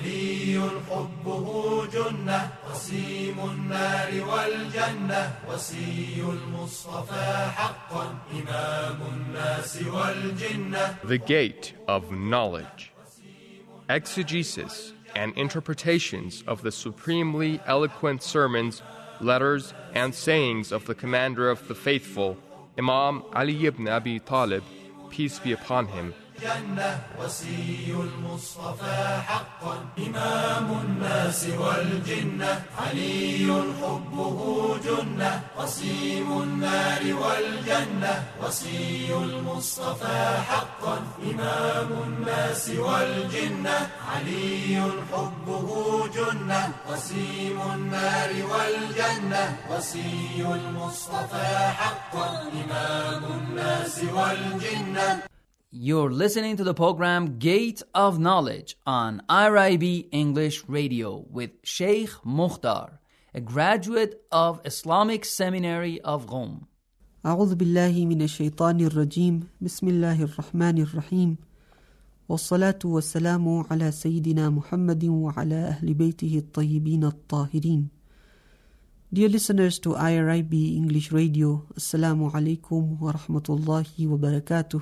علي حبه جنة قسيم النار والجنة وصي المصطفى حقا إمام الناس والجنة. The Gate of Knowledge. Exegesis and interpretations of the supremely eloquent sermons, letters, and sayings of the Commander of the Faithful, Imam Ali ibn Abi Talib, peace be upon him. جنة وصي المصطفى حقا إمام الناس والجنة علي حبه جنة قسيم النار والجنة وصي المصطفى حقا إمام الناس والجنة علي حبه جنة قسيم النار والجنة وصي المصطفى حقا إمام الناس والجنة. You're listening to the program Gate of Knowledge on IRIB English Radio with Sheikh Mukhtar, a graduate of Islamic Seminary of Qom. أعوذ بالله من الشيطان الرجيم بسم الله الرحمن الرحيم والصلاة والسلام على سيدنا محمد وعلى أهل بيته الطيبين الطاهرين. Dear listeners to IRIB English Radio, Assalamu alaikum wa rahmatullahi wa barakatuh.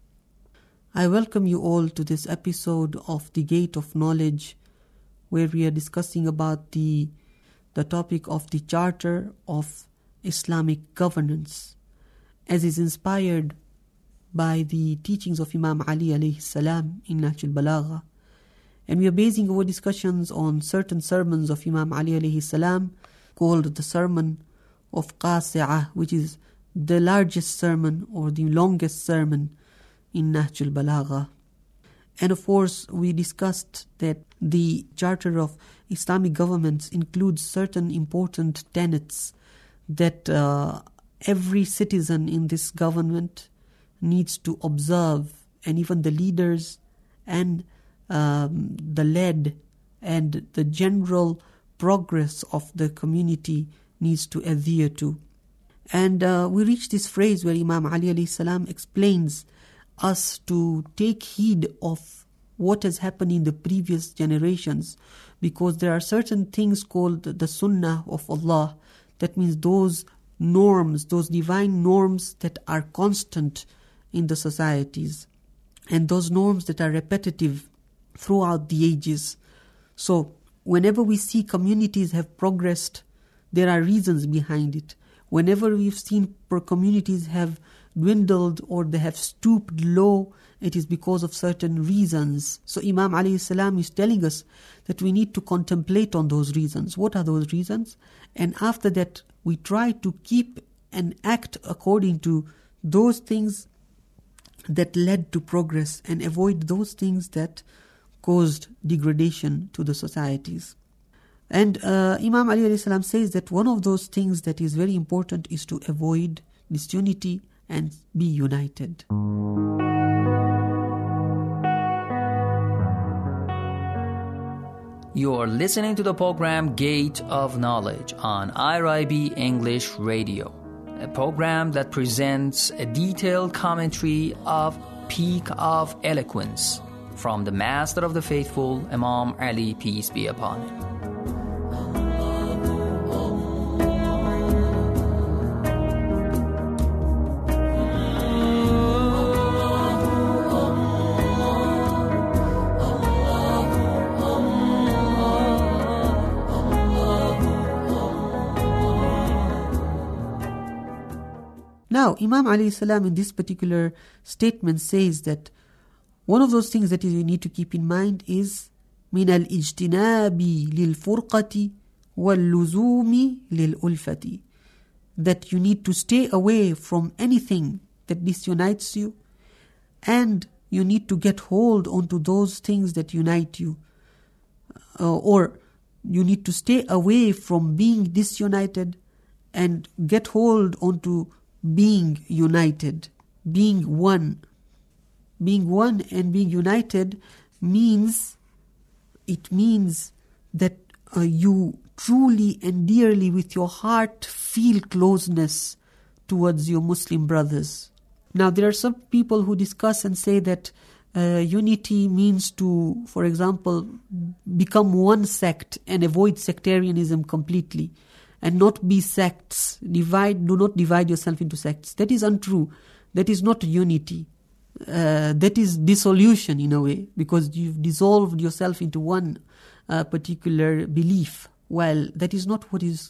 I welcome you all to this episode of The Gate of Knowledge, where we are discussing about the topic of the Charter of Islamic Governance, as is inspired by the teachings of Imam Ali alayhi salam in Nahj al-Balagha. And we are basing our discussions on certain sermons of Imam Ali alayhi salam called the Sermon of Qasi'ah, which is the largest sermon or the longest sermon in Nahj al-Balagha. And of course, we discussed that the Charter of Islamic Governments includes certain important tenets that every citizen in this government needs to observe, and even the leaders and the led and the general progress of the community needs to adhere to. And we reach this phrase where Imam Ali alayhi salam explains us to take heed of what has happened in the previous generations, because there are certain things called the Sunnah of Allah. That means those norms, those divine norms that are constant in the societies, and those norms that are repetitive throughout the ages. So whenever we see communities have progressed, there are reasons behind it. Whenever we've seen communities have dwindled or they have stooped low, it is because of certain reasons. So Imam alayhi salam is telling us that we need to contemplate on those reasons. What are those reasons? And after that, we try to keep and act according to those things that led to progress and avoid those things that caused degradation to the societies. And Imam Ali alayhi salam says that one of those things that is very important is to avoid disunity and be united. You are listening to the program Gate of Knowledge on IRIB English Radio, a program that presents a detailed commentary of Peak of Eloquence from the Master of the Faithful, Imam Ali, peace be upon him. Now, Imam alayhi salam in this particular statement says that one of those things that you need to keep in mind is من الاجتناب للفرقة واللزوم للألفة, that you need to stay away from anything that disunites you, and you need to get hold onto those things that unite you, or you need to stay away from being disunited and get hold onto being united, being one. Being one and being united means that you truly and dearly with your heart feel closeness towards your Muslim brothers. Now there are some people who discuss and say that unity means to, for example, become one sect and avoid sectarianism completely and not be sects. Do not divide yourself into sects. That is untrue. That is not unity. That is dissolution in a way, because you've dissolved yourself into one particular belief. Well, that is not what is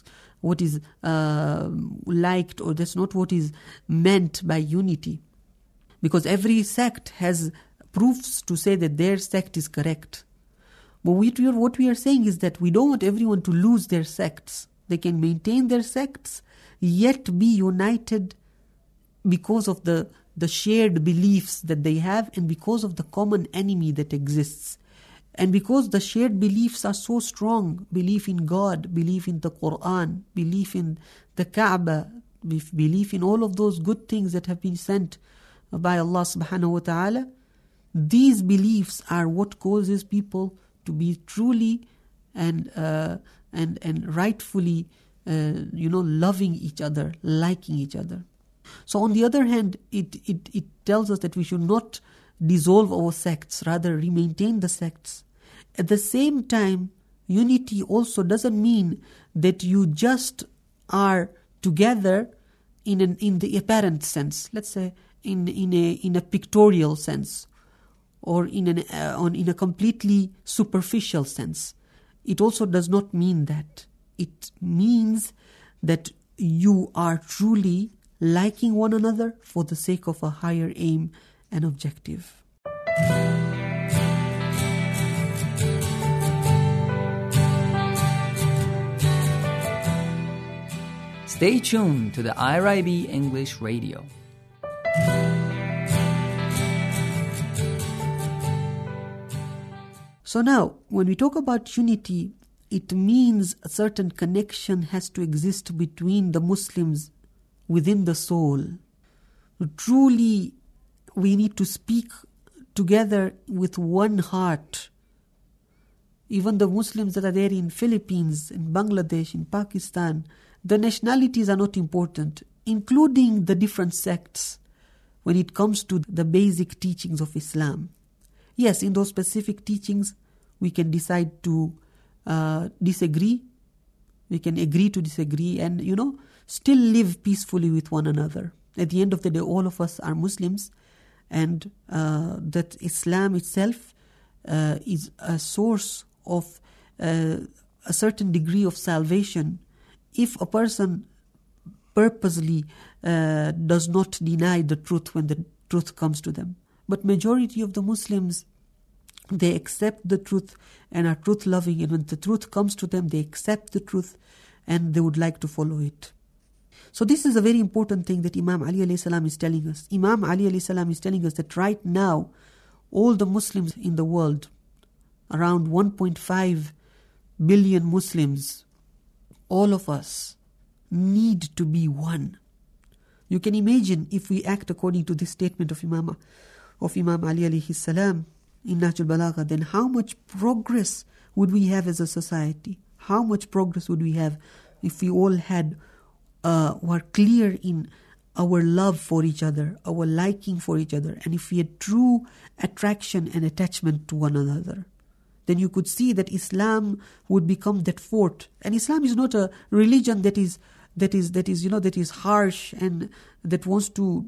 liked, or that's not what is meant by unity. Because every sect has proofs to say that their sect is correct. But what we are saying is that we don't want everyone to lose their sects. They can maintain their sects, yet be united because of the shared beliefs that they have and because of the common enemy that exists. And because the shared beliefs are so strong, belief in God, belief in the Quran, belief in the Kaaba, belief in all of those good things that have been sent by Allah subhanahu wa ta'ala, these beliefs are what causes people to be truly and rightfully loving each other, liking each other. So on the other hand, it tells us that we should not dissolve our sects, rather maintain the sects. At the same time, unity also doesn't mean that you just are together in the apparent sense, let's say in a pictorial sense, or in a completely superficial sense. It also does not mean that. It means that you are truly liking one another for the sake of a higher aim and objective. Stay tuned to the IRIB English Radio. So now, when we talk about unity, it means a certain connection has to exist between the Muslims within the soul. Truly, we need to speak together with one heart. Even the Muslims that are there in Philippines, in Bangladesh, in Pakistan, the nationalities are not important, including the different sects when it comes to the basic teachings of Islam. Yes, in those specific teachings, we can decide to disagree. We can agree to disagree and, still live peacefully with one another. At the end of the day, all of us are Muslims, and that Islam itself is a source of a certain degree of salvation if a person purposely does not deny the truth when the truth comes to them. But majority of the Muslims, they accept the truth and are truth-loving, and when the truth comes to them, they accept the truth and they would like to follow it. So this is a very important thing that Imam Ali alayhi salam is telling us. Imam Ali alayhi salam is telling us that right now, all the Muslims in the world, around 1.5 billion Muslims, all of us need to be one. You can imagine if we act according to this statement of Imam Ali alayhi salam in Nahjul Balagha, then how much progress would we have as a society? How much progress would we have if we all were clear in our love for each other, our liking for each other, and if we had true attraction and attachment to one another? Then you could see that Islam would become that fort. And Islam is not a religion that is harsh and that wants to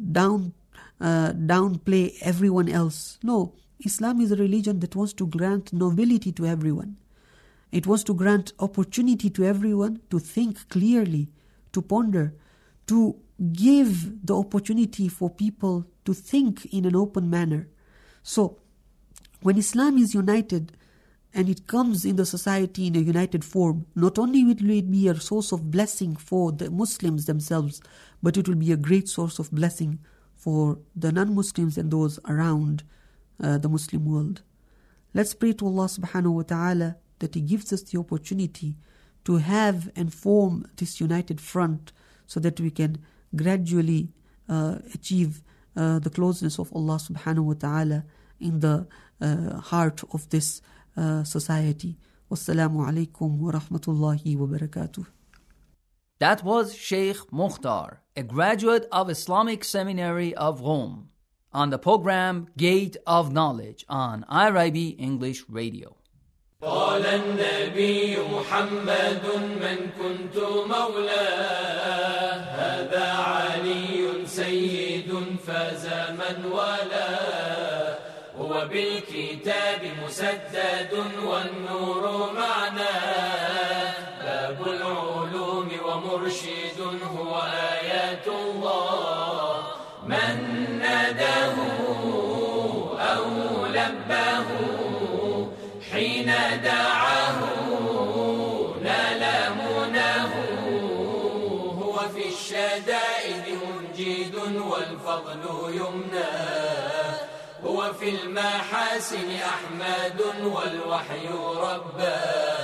downplay everyone else. No, Islam is a religion that wants to grant nobility to everyone. It wants to grant opportunity to everyone to think clearly, to ponder, to give the opportunity for people to think in an open manner. So, when Islam is united and it comes in the society in a united form, not only will it be a source of blessing for the Muslims themselves, but it will be a great source of blessing for the non-Muslims and those around the Muslim world. Let's pray to Allah subhanahu wa ta'ala that He gives us the opportunity to have and form this united front so that we can gradually achieve the closeness of Allah subhanahu wa ta'ala in the heart of this society. Wassalamu alaikum wa rahmatullahi wa barakatuh. That was Sheikh Mukhtar, a graduate of Islamic Seminary of Rome. on the program Gate of Knowledge on IRIB English Radio. قال النبي محمد من كنت مولاه هذا علي سيد فاز من والاه هو بالكتاب مسدد والنور معناه باب العلوم ومرشد هو آيات الله من ناداه أو لباه حين دعاه نال مناه هو في الشدائد منجد والفضل يمناه هو في المحاسن أحمد والوحي رباه